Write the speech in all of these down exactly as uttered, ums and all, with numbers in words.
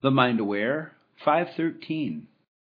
The Mind Aware five thirteen.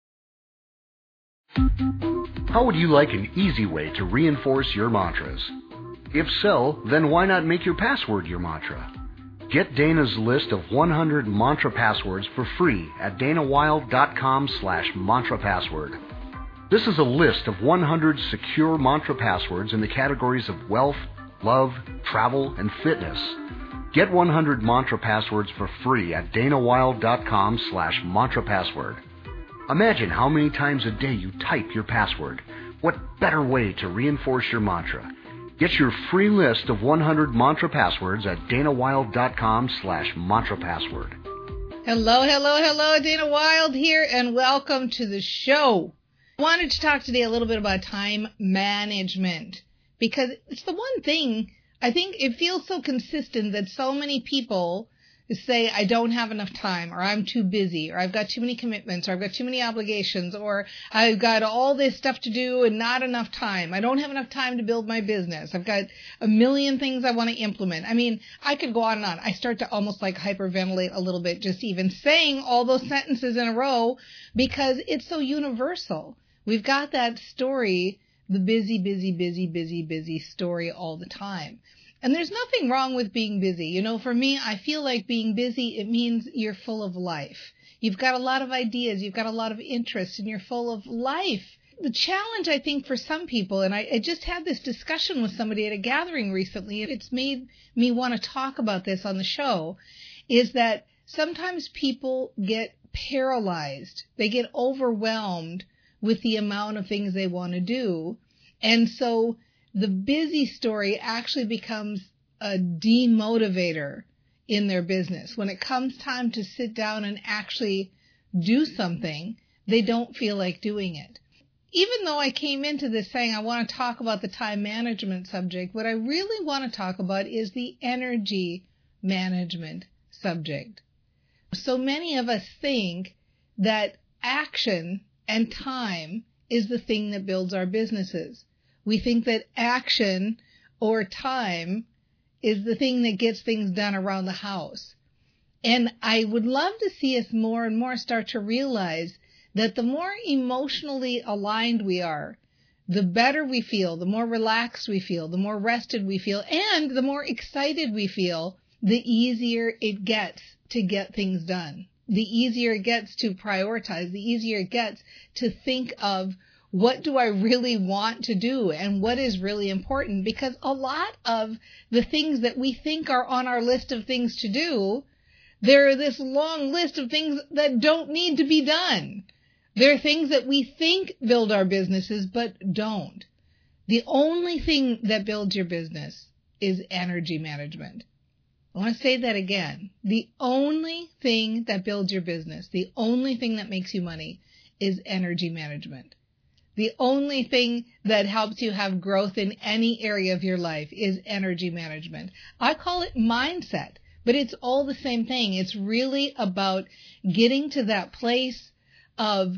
How would you like an easy way to reinforce your mantras? If so, then why not make your password your mantra? Get Dana's list of one hundred mantra passwords for free at danawilde.com slash mantra password. This is a list of one hundred secure mantra passwords in the categories of wealth, love, travel, and fitness. Get one hundred mantra passwords for free at danawilde.com slash mantra password. Imagine how many times a day you type your password. What better way to reinforce your mantra? Get your free list of one hundred mantra passwords at danawilde.com slash mantra password. Hello, hello, hello. Dana Wilde here, and welcome to the show. I wanted to talk today a little bit about time management, because it's the one thing I think it feels so consistent that so many people say, I don't have enough time, or I'm too busy, or I've got too many commitments, or I've got too many obligations, or I've got all this stuff to do and not enough time. I don't have enough time to build my business. I've got a million things I want to implement. I mean, I could go on and on. I start to almost like hyperventilate a little bit just even saying all those sentences in a row because it's so universal. We've got that story, the busy, busy, busy, busy, busy story all the time. And there's nothing wrong with being busy. You know, for me, I feel like being busy, it means you're full of life. You've got a lot of ideas. You've got a lot of interests, and you're full of life. The challenge, I think, for some people, and I, I just had this discussion with somebody at a gathering recently, it's made me want to talk about this on the show, is that sometimes people get paralyzed. They get overwhelmed with the amount of things they want to do. And so the busy story actually becomes a demotivator in their business. When it comes time to sit down and actually do something, they don't feel like doing it. Even though I came into this saying I want to talk about the time management subject, what I really want to talk about is the energy management subject. So many of us think that action and time is the thing that builds our businesses. We think that action or time is the thing that gets things done around the house. And I would love to see us more and more start to realize that the more emotionally aligned we are, the better we feel, the more relaxed we feel, the more rested we feel, and the more excited we feel, the easier it gets to get things done. The easier it gets to prioritize, the easier it gets to think of what do I really want to do and what is really important? Because a lot of the things that we think are on our list of things to do, there are this long list of things that don't need to be done. There are things that we think build our businesses but don't. The only thing that builds your business is energy management. I want to say that again. The only thing that builds your business, the only thing that makes you money is energy management. The only thing that helps you have growth in any area of your life is energy management. I call it mindset, but it's all the same thing. It's really about getting to that place of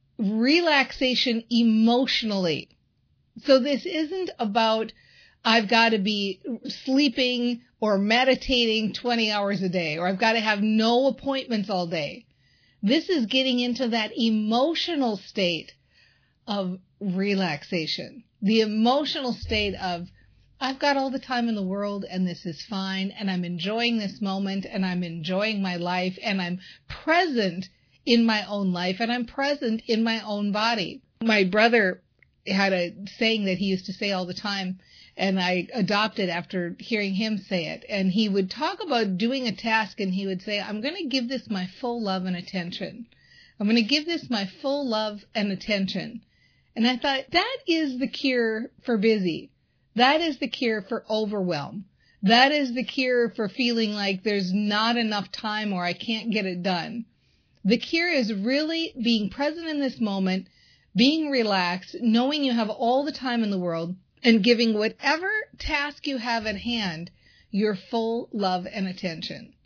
relaxation emotionally. So this isn't about I've got to be sleeping or meditating twenty hours a day, or I've got to have no appointments all day. This is getting into that emotional state of relaxation, the emotional state of I've got all the time in the world and this is fine and I'm enjoying this moment and I'm enjoying my life and I'm present in my own life and I'm present in my own body. My brother had a saying that he used to say all the time, and I adopted after hearing him say it, and he would talk about doing a task and he would say, I'm going to give this my full love and attention. I'm going to give this my full love and attention. And I thought, that is the cure for busy. That is the cure for overwhelm. That is the cure for feeling like there's not enough time or I can't get it done. The cure is really being present in this moment, being relaxed, knowing you have all the time in the world, and giving whatever task you have at hand your full love and attention.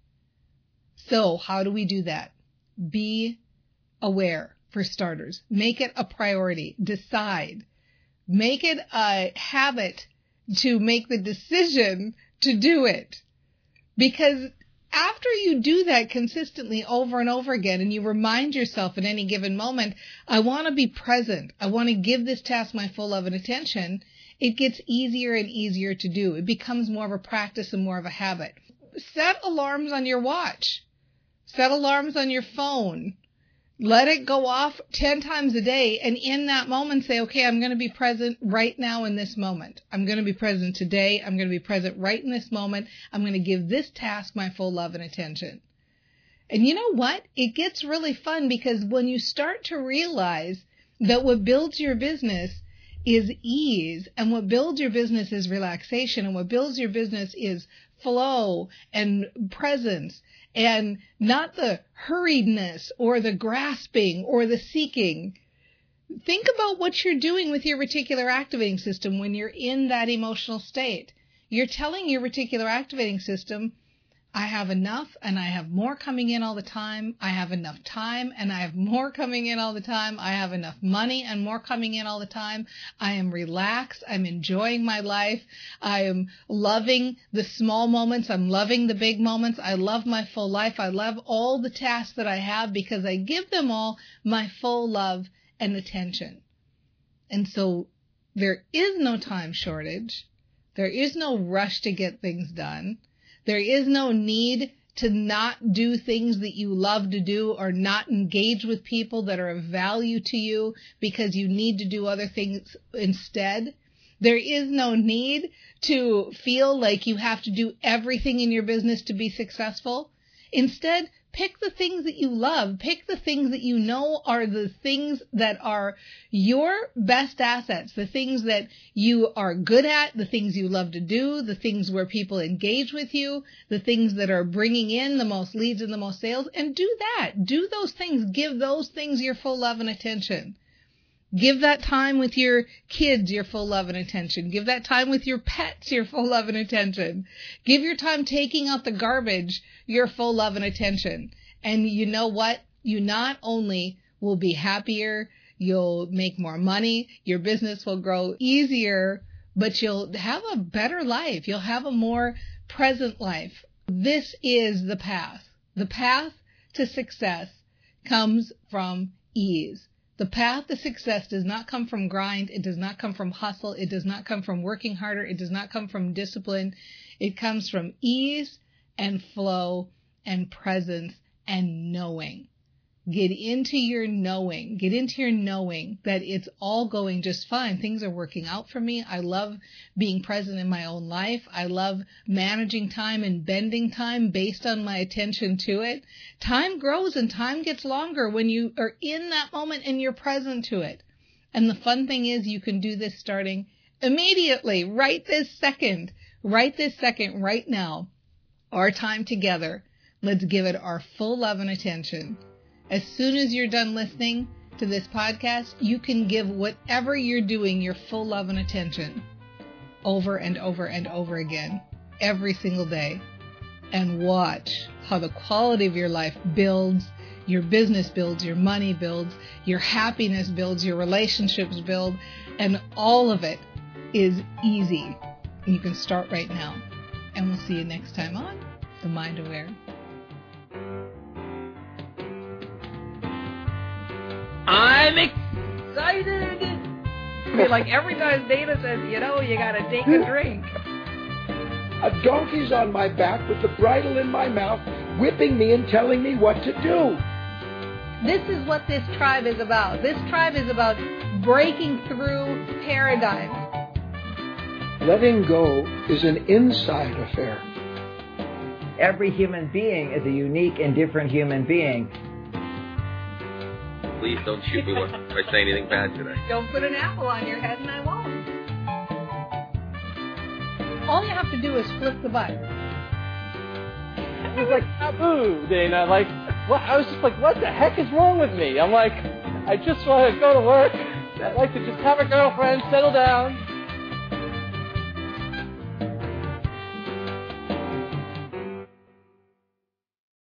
So how do we do that? Be aware. For starters, make it a priority. Decide. Make it a habit to make the decision to do it. Because after you do that consistently over and over again, and you remind yourself at any given moment, I want to be present, I want to give this task my full love and attention, it gets easier and easier to do. It becomes more of a practice and more of a habit. Set alarms on your watch. Set alarms on your phone. Let it go off ten times a day, and in that moment say, okay, I'm going to be present right now in this moment. I'm going to be present today. I'm going to be present right in this moment. I'm going to give this task my full love and attention. And you know what? It gets really fun, because when you start to realize that what builds your business is ease, and what builds your business is relaxation, and what builds your business is flow and presence, and not the hurriedness or the grasping or the seeking. Think about what you're doing with your reticular activating system when you're in that emotional state. You're telling your reticular activating system, I have enough and I have more coming in all the time. I have enough time and I have more coming in all the time. I have enough money and more coming in all the time. I am relaxed. I'm enjoying my life. I am loving the small moments. I'm loving the big moments. I love my full life. I love all the tasks that I have because I give them all my full love and attention. And so there is no time shortage. There is no rush to get things done. There is no need to not do things that you love to do or not engage with people that are of value to you because you need to do other things instead. There is no need to feel like you have to do everything in your business to be successful. Instead, pick the things that you love. Pick the things that you know are the things that are your best assets, the things that you are good at, the things you love to do, the things where people engage with you, the things that are bringing in the most leads and the most sales, and do that. Do those things. Give those things your full love and attention. Give that time with your kids your full love and attention. Give that time with your pets your full love and attention. Give your time taking out the garbage your full love and attention. And you know what? You not only will be happier, you'll make more money, your business will grow easier, but you'll have a better life. You'll have a more present life. This is the path. The path to success comes from ease. The path to success does not come from grind. It does not come from hustle. It does not come from working harder. It does not come from discipline. It comes from ease and flow and presence and knowing. Get into your knowing. Get into your knowing that it's all going just fine. Things are working out for me. I love being present in my own life. I love managing time and bending time based on my attention to it. Time grows and time gets longer when you are in that moment and you're present to it. And the fun thing is you can do this starting immediately, right this second, right this second, right now. Our time together. Let's give it our full love and attention. As soon as you're done listening to this podcast, you can give whatever you're doing your full love and attention over and over and over again, every single day, and watch how the quality of your life builds, your business builds, your money builds, your happiness builds, your relationships build, and all of it is easy. You can start right now. And we'll see you next time on The Mind Aware. I'm excited! I mean, like every time Dana says, you know, you gotta take a drink. A donkey's on my back with the bridle in my mouth, whipping me and telling me what to do. This is what this tribe is about. This tribe is about breaking through paradigms. Letting go is an inside affair. Every human being is a unique and different human being. Please don't shoot me if I say anything bad today. Don't put an apple on your head and I won't. All you have to do is flip the button. It was like taboo, Dana. Like, what? I was just like, what the heck is wrong with me? I'm like, I just want to go to work. I'd like to just have a girlfriend, settle down.